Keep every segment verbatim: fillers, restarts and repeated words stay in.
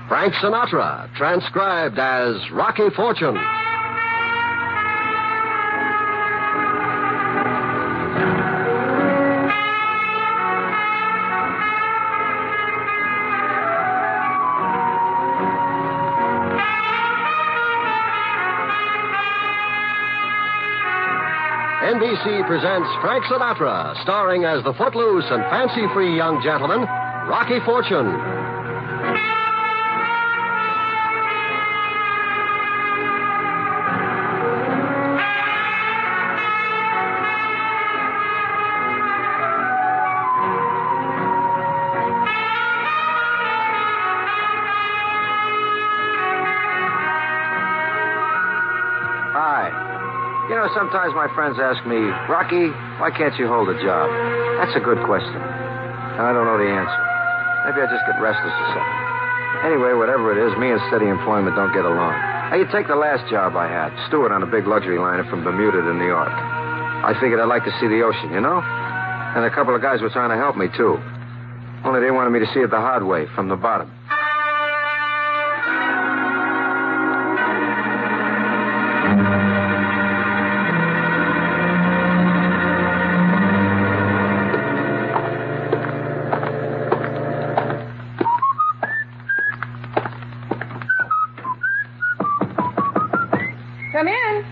Frank Sinatra, transcribed as Rocky Fortune. N B C presents Frank Sinatra, starring as the footloose and fancy-free young gentleman, Rocky Fortune. You know, sometimes my friends ask me, Rocky, why can't you hold a job? That's a good question. And I don't know the answer. Maybe I just get restless or something. Anyway, whatever it is, me and steady employment don't get along. Now, you take the last job I had, steward on a big luxury liner from Bermuda to New York. I figured I'd like to see the ocean, you know? And a couple of guys were trying to help me, too. Only they wanted me to see it the hard way, from the bottom. Come in.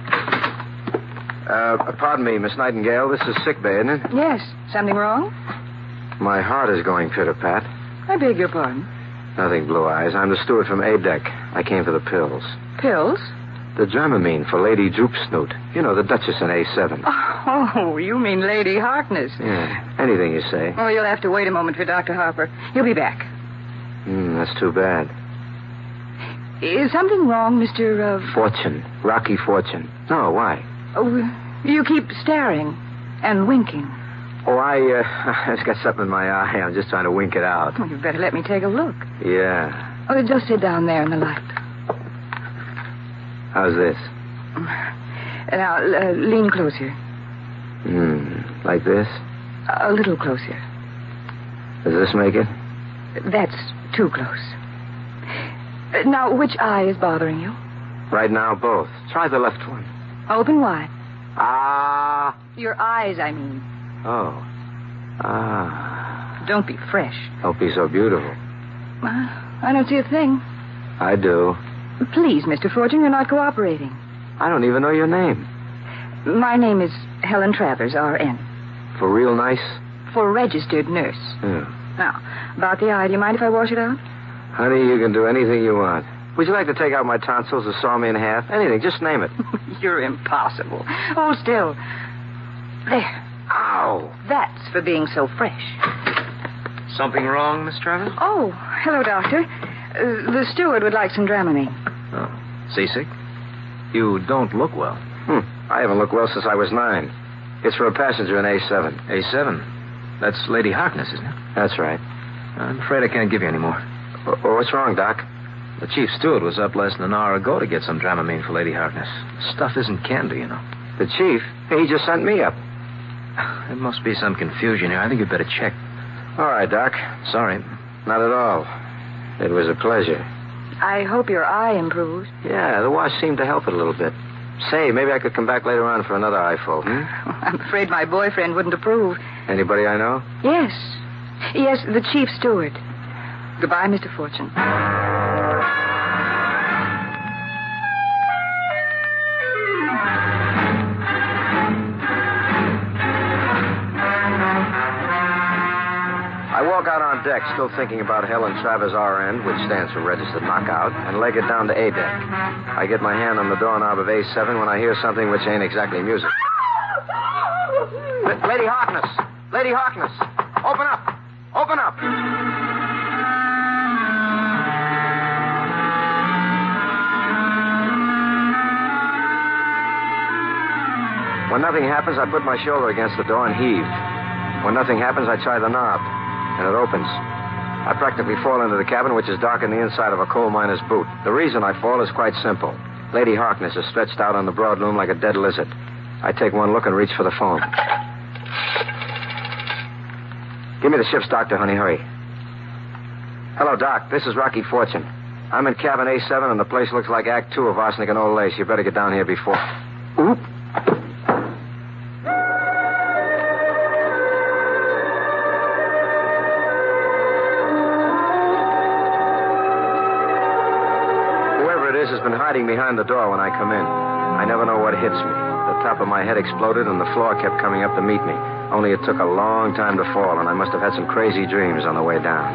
Uh, pardon me, Miss Nightingale. This is sick bay, isn't it? Yes. Something wrong? My heart is going pitter-pat. I beg your pardon. Nothing, Blue Eyes. I'm the steward from A-Deck. I came for the pills. Pills? The Dramamine for Lady Droop Snoot. You know, the Duchess in A seven. Oh, you mean Lady Harkness. Yeah, anything you say. Oh, you'll have to wait a moment for Doctor Harper. He'll be back. Hmm, that's too bad. Is something wrong, Mister Uh... Fortune. Rocky Fortune. No, why? Oh, you keep staring and winking. Oh, I, uh, I just got something in my eye. I'm just trying to wink it out. Well, you'd better let me take a look. Yeah. Oh, just sit down there in the light. How's this? Now, uh, lean closer. Hmm, like this? A little closer. Does this make it? That's too close. Uh, now, which eye is bothering you? Right now, both. Try the left one. Open wide. Ah. Your eyes, I mean. Oh. Ah. Don't be fresh. Don't be so beautiful. Uh, I don't see a thing. I do. Please, Mister Fortune, you're not cooperating. I don't even know your name. My name is Helen Travers, R N. For real nice? For registered nurse. Yeah. Now, about the eye, do you mind if I wash it out? Honey, you can do anything you want. Would you like to take out my tonsils or saw me in half? Anything, just name it. You're impossible. Hold still. There. Ow. That's for being so fresh. Something wrong, Miss Travers? Oh, hello, Doctor. Uh, the steward would like some Dramamine. Oh, seasick? You don't look well. Hmm. I haven't looked well since I was nine. It's for a passenger in A seven. A seven? That's Lady Harkness, isn't it? That's right. I'm afraid I can't give you any more. Oh, what's wrong, Doc? The chief steward was up less than an hour ago to get some Dramamine for Lady Harkness. Stuff isn't candy, you know. The chief? He just sent me up. There must be some confusion here. I think you'd better check. All right, Doc. Sorry. Not at all. It was a pleasure. I hope your eye improves. Yeah, the wash seemed to help it a little bit. Say, maybe I could come back later on for another eyeful, hmm? I'm afraid my boyfriend wouldn't approve. Anybody I know? Yes. Yes, the chief steward. Goodbye, Mister Fortune. I walk out on deck, still thinking about Helen Travers R N, which stands for Registered Knockout, and leg it down to A-Deck. I get my hand on the doorknob of A seven when I hear something which ain't exactly music. L- Lady Harkness! Lady Harkness! Open up! Open up! When nothing happens, I put my shoulder against the door and heave. When nothing happens, I try the knob, and it opens. I practically fall into the cabin, which is dark on the inside of a coal miner's boot. The reason I fall is quite simple. Lady Harkness is stretched out on the broad loom like a dead lizard. I take one look and reach for the phone. Give me the ship's doctor, honey. Hurry. Hello, Doc. This is Rocky Fortune. I'm in cabin A seven, and the place looks like Act Two of Arsenic and Old Lace. You better get down here before... Oop. Whoever it is has been hiding behind the door when I come in. I never know what hits me. The top of my head exploded, and the floor kept coming up to meet me. Only it took a long time to fall, and I must have had some crazy dreams on the way down.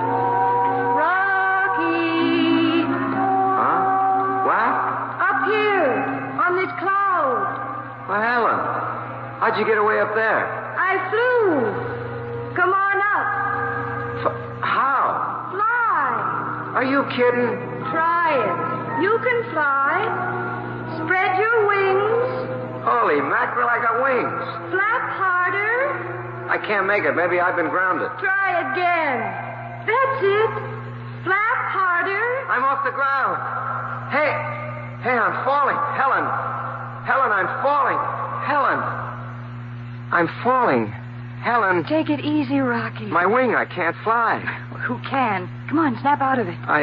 Rocky! Huh? What? Up here, on this cloud. Well, Helen, how'd you get away up there? I flew. Come on up. F- how? Fly. Are you kidding? Try it. You can fly. Spread your wings. Holy mackerel, I got wings. Flap harder. I can't make it. Maybe I've been grounded. Try again. That's it. Flap harder. I'm off the ground. Hey, hey, I'm falling. Helen. Helen, I'm falling. Helen. I'm falling. Helen. Take it easy, Rocky. My wing, I can't fly. Who can? Come on, snap out of it. I...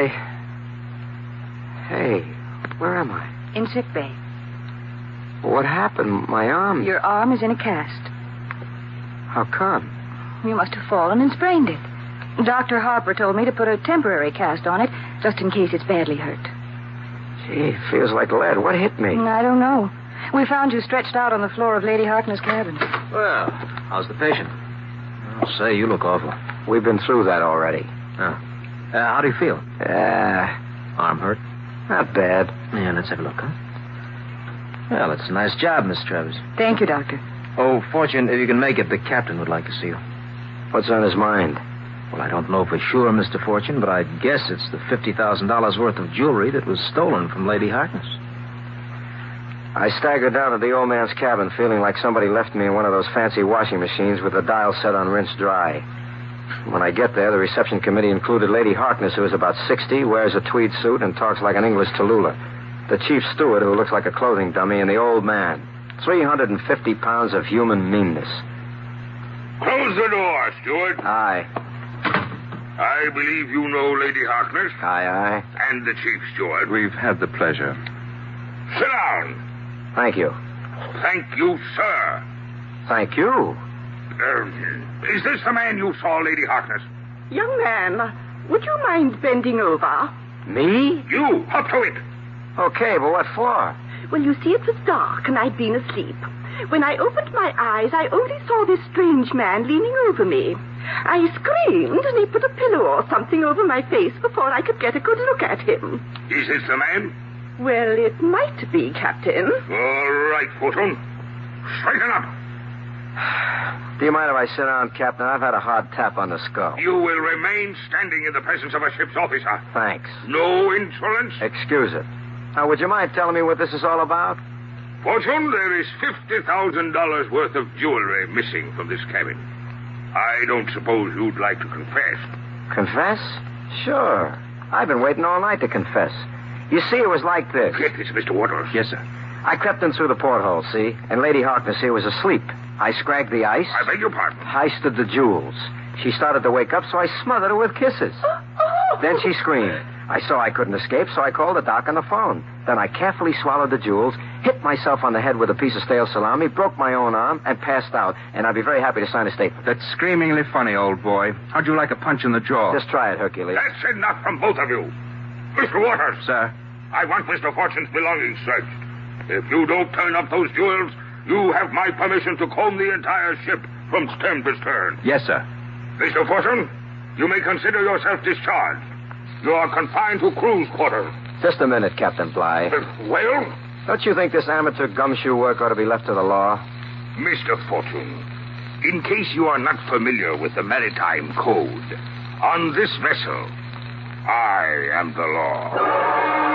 Hey, where am I? In sick bay. What happened? My arm... Your arm is in a cast. How come? You must have fallen and sprained it. Doctor Harper told me to put a temporary cast on it, just in case it's badly hurt. Gee, it feels like lead. What hit me? I don't know. We found you stretched out on the floor of Lady Harkness' cabin. Well, how's the patient? I'll say, you look awful. We've been through that already. Oh. Uh, how do you feel? Uh, Arm hurt? not bad. Yeah, let's have a look, huh? Well, it's a nice job, Miss Travers. Thank you, Doctor. Oh, Fortune, if you can make it, the captain would like to see you. What's on his mind? Well, I don't know for sure, Mister Fortune, but I'd guess it's the fifty thousand dollars worth of jewelry that was stolen from Lady Harkness. I staggered down to the old man's cabin, feeling like somebody left me in one of those fancy washing machines with the dial set on rinse dry. When I get there, the reception committee included Lady Harkness, who is about sixty, wears a tweed suit, and talks like an English Tallulah. The chief steward, who looks like a clothing dummy, and the old man. three hundred fifty pounds of human meanness. Close the door, steward. Aye. I believe you know Lady Harkness. Aye, aye. And the chief steward. We've had the pleasure. Sit down. Thank you. Thank you, sir. Thank you. Uh, is this the man you saw, Lady Harkness? Young man, would you mind bending over? Me? You, up to it. Okay, but what for? Well, you see, it was dark and I'd been asleep. When I opened my eyes, I only saw this strange man leaning over me. I screamed, and he put a pillow or something over my face before I could get a good look at him. Is this the man? Well, it might be, Captain. All right, Fortune. Straighten up. Do you mind if I sit down, Captain? I've had a hard tap on the skull. You will remain standing in the presence of a ship's officer. Thanks. No insolence. Excuse it. Now, would you mind telling me what this is all about? Fortune, there is fifty thousand dollars worth of jewelry missing from this cabin. I don't suppose you'd like to confess. Confess? Sure. I've been waiting all night to confess. You see, it was like this. Yes, it's Mister Waters. Yes, sir. I crept in through the porthole, see? And Lady Harkness here was asleep. I scragged the ice. I beg your pardon. Heisted the jewels. She started to wake up, so I smothered her with kisses. Then she screamed. I saw I couldn't escape, so I called the doc on the phone. Then I carefully swallowed the jewels, hit myself on the head with a piece of stale salami, broke my own arm, and passed out. And I'd be very happy to sign a statement. That's screamingly funny, old boy. How'd you like a punch in the jaw? Just try it, Hercules. That's enough from both of you. Mister Waters. Sir? I want Mister Fortune's belongings searched. If you don't turn up those jewels, you have my permission to comb the entire ship from stern to stern. Yes, sir. Mister Fortune, you may consider yourself discharged. You are confined to crew's quarters. Just a minute, Captain Bly. Uh, well? Don't you think this amateur gumshoe work ought to be left to the law? Mister Fortune, in case you are not familiar with the maritime code, on this vessel, I am the law.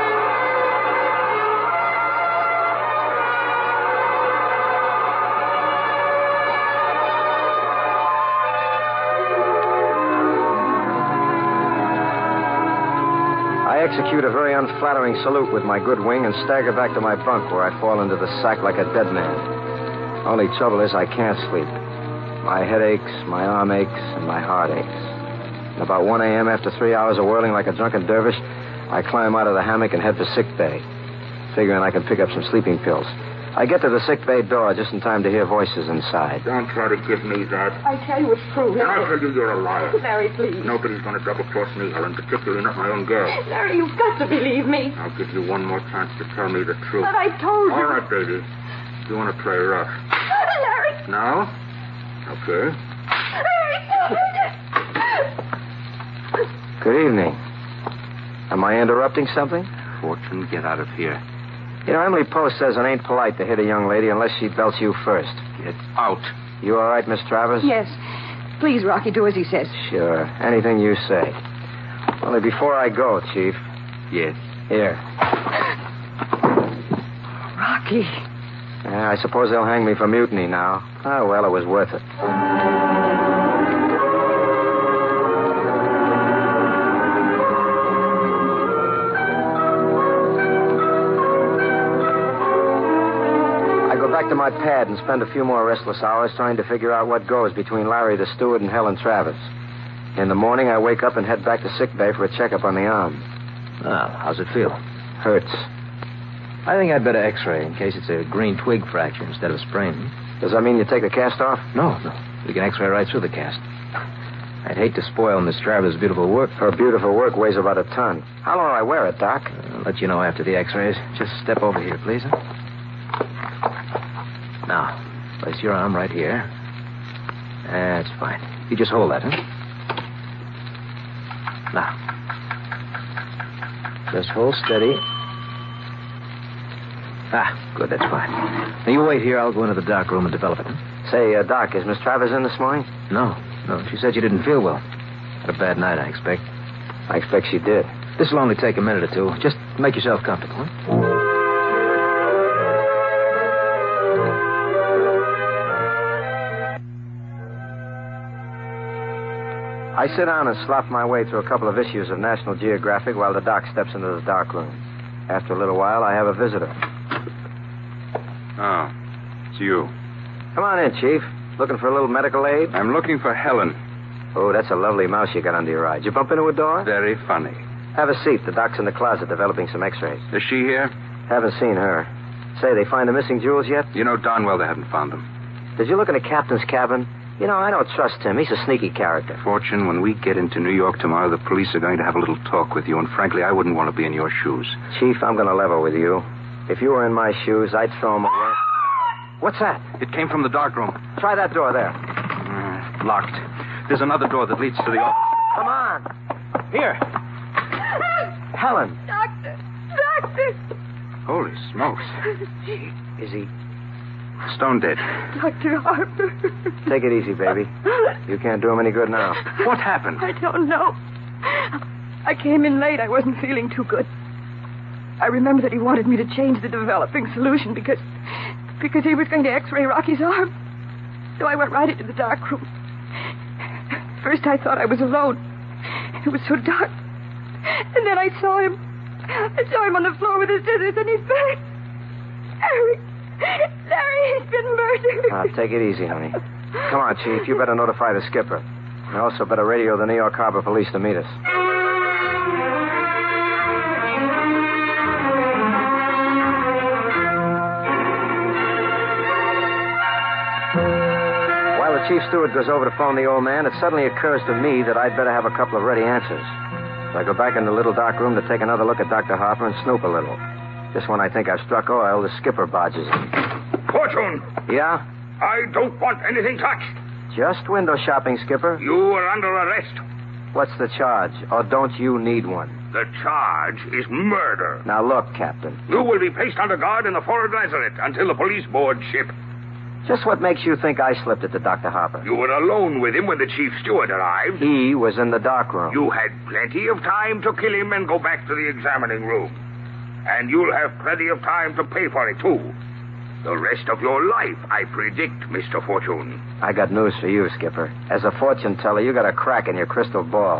I execute a very unflattering salute with my good wing and stagger back to my bunk where I fall into the sack like a dead man. Only trouble is I can't sleep. My head aches, my arm aches, and my heart aches. About one a.m., after three hours of whirling like a drunken dervish, I climb out of the hammock and head for sick bay, figuring I can pick up some sleeping pills. I get to the sick bay door just in time to hear voices inside. Don't try to give me that. I tell you it's true, And I Larry. tell you you're a liar. Larry, please. Nobody's going to double-cross me, Helen, particularly not my own girl. Larry, you've got to believe me. I'll give you one more chance to tell me the truth. But I told you. All right, baby. You want to play rough. Larry. Now? Okay. Good evening. Am I interrupting something? Fortune, get out of here. You know, Emily Post says it ain't polite to hit a young lady unless she belts you first. Get out. You all right, Miss Travers? Yes. Please, Rocky, do as he says. Sure. Anything you say. Only before I go, Chief. Yes. Here. Rocky. Yeah, I suppose they'll hang me for mutiny now. Oh, well, it was worth it. Back to my pad and spend a few more restless hours trying to figure out what goes between Larry the steward and Helen Travers. In the morning, I wake up and head back to sick bay for a checkup on the arm. Well, how's it feel? Hurts. I think I'd better x-ray in case it's a green twig fracture instead of sprain. Does that mean you take the cast off? No, no. We can x-ray right through the cast. I'd hate to spoil Miss Travers' beautiful work. Her beautiful work weighs about a ton. How long do I wear it, Doc? I'll let you know after the x-rays. Just step over here, please. Huh? Now, place your arm right here. That's fine. You just hold that, huh? Now. Just hold steady. Ah, good, that's fine. Now, you wait here. I'll go into the dark room and develop it, huh? Say, uh, Doc, is Miss Travers in this morning? No, no. She said you didn't feel well. Had a bad night, I expect. I expect she did. This will only take a minute or two. Just make yourself comfortable, huh? I sit down and slop my way through a couple of issues of National Geographic while the doc steps into the dark room. After a little while, I have a visitor. Oh, it's you. Come on in, Chief. Looking for a little medical aid? I'm looking for Helen. Oh, that's a lovely mouse you got under your eye. Did you bump into a door? Very funny. Have a seat. The doc's in the closet developing some x-rays. Is she here? Haven't seen her. Say, they find the missing jewels yet? You know darn well they haven't found them. Did you look in the captain's cabin? You know, I don't trust him. He's a sneaky character. Fortune, when we get into New York tomorrow, the police are going to have a little talk with you, and frankly, I wouldn't want to be in your shoes. Chief, I'm going to level with you. If you were in my shoes, I'd throw them away. What's that? It came from the dark room. Try that door there. Uh, locked. There's another door that leads to the office. Come on. Here. Helen. Doctor. Doctor. Holy smokes. Is he... Stone dead. Doctor Harper. Take it easy, baby. You can't do him any good now. What happened? I don't know. I came in late. I wasn't feeling too good. I remember that he wanted me to change the developing solution because... because he was going to x-ray Rocky's arm. So I went right into the dark room. First I thought I was alone. It was so dark. And then I saw him. I saw him on the floor with his scissors and his bag. Larry. Larry, he's been murdered. Ah, take it easy, honey. Come on, Chief. You better notify the skipper. And also better radio the New York Harbor Police to meet us. While the chief steward goes over to phone the old man, it suddenly occurs to me that I'd better have a couple of ready answers. So I go back in the little dark room to take another look at Doctor Harper and snoop a little. Just when I think I've struck oil, the skipper barges in. Fortune! Yeah? I don't want anything touched. Just window shopping, Skipper. You are under arrest. What's the charge? Or don't you need one? The charge is murder. Now look, Captain. You will be placed under guard in the forward lazarette until the police board ship. Just what makes you think I slipped it to Doctor Harper? You were alone with him when the chief steward arrived. He was in the dark room. You had plenty of time to kill him and go back to the examining room. And you'll have plenty of time to pay for it, too. The rest of your life, I predict, Mister Fortune. I got news for you, Skipper. As a fortune teller, you got a crack in your crystal ball.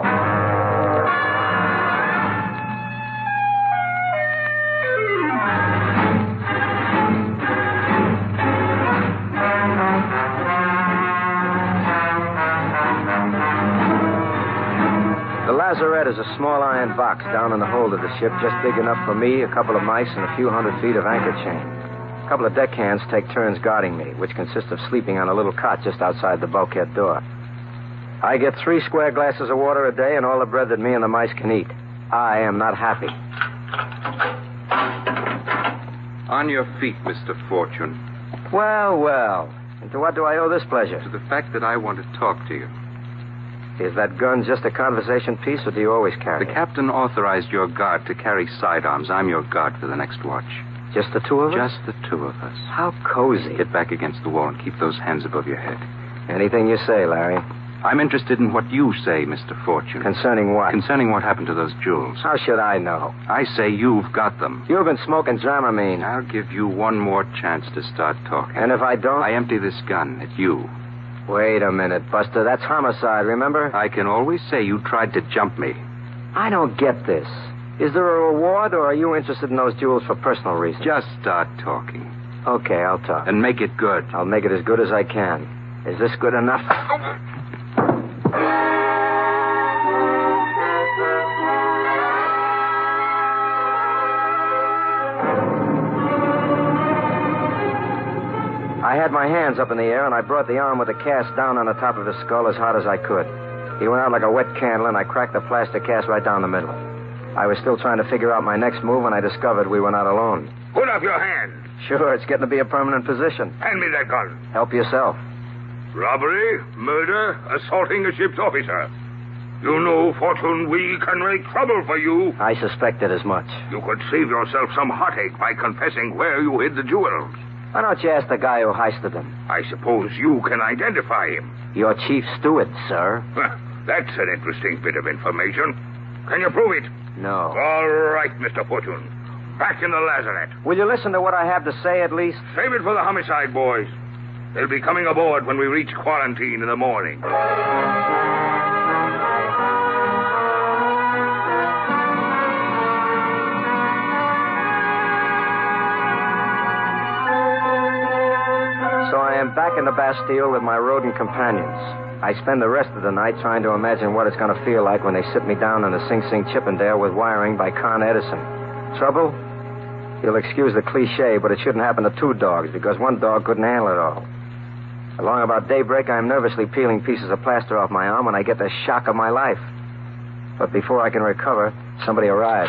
small iron box down in the hold of the ship, just big enough for me, a couple of mice, and a few hundred feet of anchor chain. A couple of deckhands take turns guarding me, which consists of sleeping on a little cot just outside the bulkhead door. I get three square glasses of water a day and all the bread that me and the mice can eat. I am not happy. On your feet, Mister Fortune. Well, well. And to what do I owe this pleasure? To the fact that I want to talk to you. Is that gun just a conversation piece, or do you always carry The it? captain authorized your guard to carry sidearms. I'm your guard for the next watch. Just the two of us? Just the two of us. How cozy. Get back against the wall and keep those hands above your head. Anything you say, Larry. I'm interested in what you say, Mister Fortune. Concerning what? Concerning what happened to those jewels. How should I know? I say you've got them. You've been smoking Dramamine. I'll give you one more chance to start talking. And if I don't? I empty this gun at you. Wait a minute, Buster. That's homicide, remember? I can always say you tried to jump me. I don't get this. Is there a reward, or are you interested in those jewels for personal reasons? Just start talking. Okay, I'll talk. And make it good. I'll make it as good as I can. Is this good enough? I had my hands up in the air, and I brought the arm with the cast down on the top of his skull as hard as I could. He went out like a wet candle, and I cracked the plastic cast right down the middle. I was still trying to figure out my next move when I discovered we were not alone. Put up your hand. Sure, it's getting to be a permanent position. Hand me that gun. Help yourself. Robbery, murder, assaulting a ship's officer. You know, Fortune, we can make trouble for you. I suspected as much. You could save yourself some heartache by confessing where you hid the jewels. Why don't you ask the guy who heisted them? I suppose you can identify him. Your chief steward, sir. That's an interesting bit of information. Can you prove it? No. All right, Mister Fortune. Back in the lazarette. Will you listen to what I have to say, at least? Save it for the homicide boys. They'll be coming aboard when we reach quarantine in the morning. So I am back in the Bastille with my rodent companions. I spend the rest of the night trying to imagine what it's going to feel like when they sit me down in the Sing Sing Chippendale with wiring by Con Edison. Trouble? You'll excuse the cliche, but it shouldn't happen to two dogs, because one dog couldn't handle it all. Along about daybreak, I'm nervously peeling pieces of plaster off my arm when I get the shock of my life. But before I can recover, somebody arrives.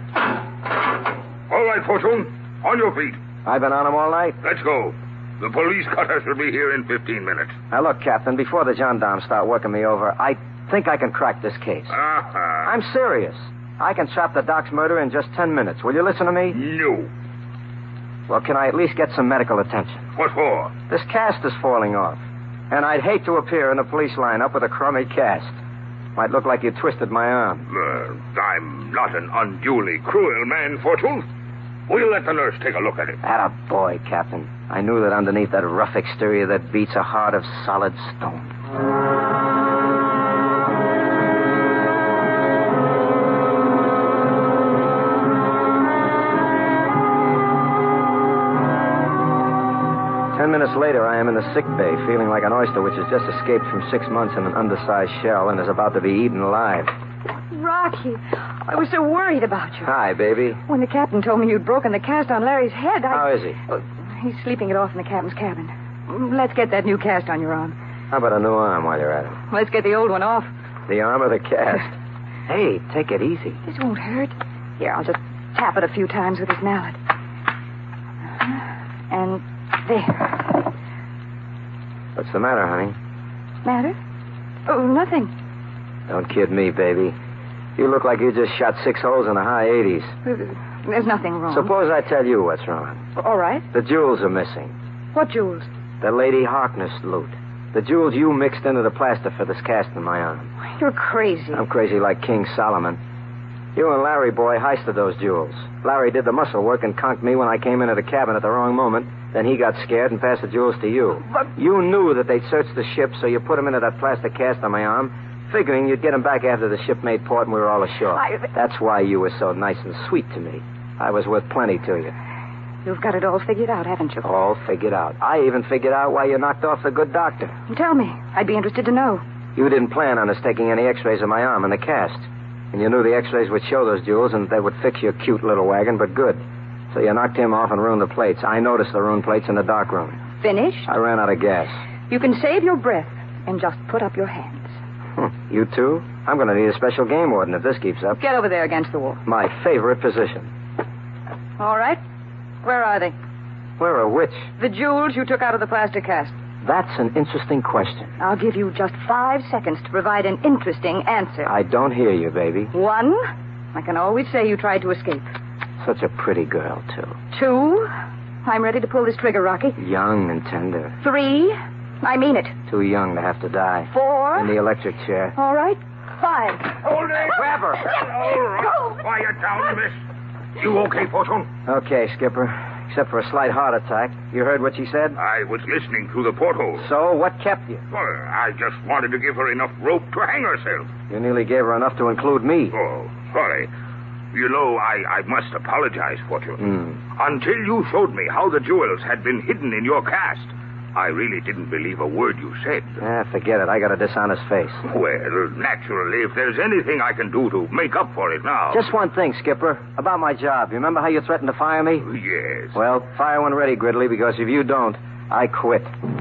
All right, Fortune. On your feet. I've been on them all night. Let's go. The police cutters will be here in fifteen minutes. Now, look, Captain, before the gendarmes start working me over, I think I can crack this case. Uh-huh. I'm serious. I can trap the Doc's murder in just ten minutes. Will you listen to me? No. Well, can I at least get some medical attention? What for? This cast is falling off. And I'd hate to appear in the police lineup with a crummy cast. Might look like you twisted my arm. Uh, I'm not an unduly cruel man, Fortune. We'll let the nurse take a look at it. Atta boy, Captain. I knew that underneath that rough exterior that beats a heart of solid stone. Ten minutes later, I am in the sick bay, feeling like an oyster which has just escaped from six months in an undersized shell and is about to be eaten alive. Rocky, I was so worried about you. Hi, baby. When the captain told me you'd broken the cast on Larry's head, I... How is he? Oh, he's sleeping it off in the captain's cabin. Let's get that new cast on your arm. How about a new arm while you're at it? Let's get the old one off. The arm or the cast? Hey, take it easy. This won't hurt. Here, I'll just tap it a few times with this mallet. And there. What's the matter, honey? Matter? Oh, nothing. Don't kid me, baby. You look like you just shot six holes in the high eighties. There's nothing wrong. Suppose I tell you what's wrong. All right. The jewels are missing. What jewels? The Lady Harkness loot. The jewels you mixed into the plaster for this cast in my arm. You're crazy. I'm crazy like King Solomon. You and Larry, boy, heisted those jewels. Larry did the muscle work and conked me when I came into the cabin at the wrong moment. Then he got scared and passed the jewels to you. But... You knew that they'd searched the ship, so you put them into that plastic cast on my arm, figuring you'd get them back after the ship made port and we were all ashore. I... That's why you were so nice and sweet to me. I was worth plenty to you. You've got it all figured out, haven't you? All figured out. I even figured out why you knocked off the good doctor. Tell me. I'd be interested to know. You didn't plan on us taking any x-rays of my arm in the cast. And you knew the x-rays would show those jewels and they would fix your cute little wagon, but good. So you knocked him off and ruined the plates. I noticed the ruined plates in the dark room. Finished? I ran out of gas. You can save your breath and just put up your hands. You too? I'm going to need a special game warden if this keeps up. Get over there against the wall. My favorite position. All right. Where are they? Where are which? The jewels you took out of the plaster cast. That's an interesting question. I'll give you just five seconds to provide an interesting answer. I don't hear you, baby. One, I can always say you tried to escape. Such a pretty girl, too. Two, I'm ready to pull this trigger, Rocky. Young and tender. Three, I mean it. Too young to have to die. Four. In the electric chair. All right. Five. Hold it! Grab her. All right. Quiet down, miss. You okay, Fortune? Okay, Skipper. Except for a slight heart attack. You heard what she said? I was listening through the porthole. So, what kept you? Well, I just wanted to give her enough rope to hang herself. You nearly gave her enough to include me. Oh, sorry. You know, I, I must apologize, Fortune. Mm. Until you showed me how the jewels had been hidden in your cast, I really didn't believe a word you said. Ah, forget it. I got a dishonest face. Well, naturally, if there's anything I can do to make up for it now... Just one thing, Skipper. About my job. You remember how you threatened to fire me? Yes. Well, fire when ready, Gridley, because if you don't, I quit.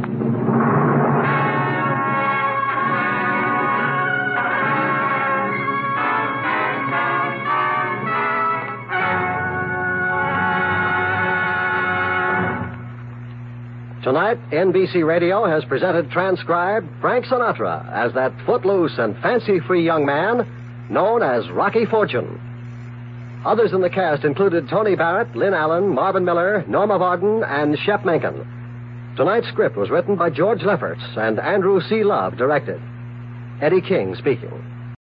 Tonight, N B C Radio has presented transcribed Frank Sinatra as that footloose and fancy-free young man known as Rocky Fortune. Others in the cast included Tony Barrett, Lynn Allen, Marvin Miller, Norma Varden, and Shep Menken. Tonight's script was written by George Lefferts and Andrew C. Love directed. Eddie King speaking.